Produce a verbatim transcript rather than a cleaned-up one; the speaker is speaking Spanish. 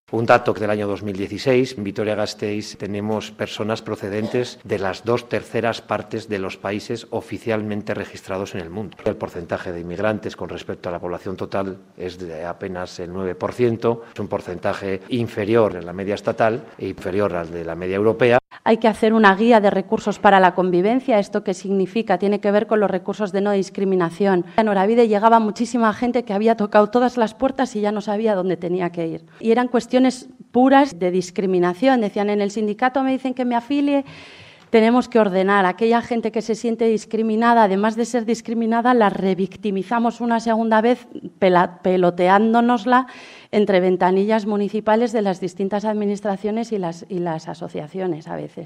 Un dato del año dos mil dieciséis, en Vitoria-Gasteiz tenemos personas procedentes de las dos terceras partes de los países oficialmente registrados en el mundo. El porcentaje de inmigrantes con respecto a la población total es de apenas el nueve por ciento, es un porcentaje inferior a la media estatal e inferior al de la media europea. Hay que hacer una guía de recursos para la convivencia. ¿Esto qué significa? Tiene que ver con los recursos de no discriminación. En Oravide llegaba muchísima gente que había tocado todas las puertas y ya no sabía dónde tenía que ir. Y eran cuestiones puras de discriminación. Decían, en el sindicato me dicen que me afilie. Tenemos que ordenar a aquella gente que se siente discriminada, además de ser discriminada, la revictimizamos una segunda vez peloteándonosla entre ventanillas municipales de las distintas administraciones y las, y las asociaciones a veces.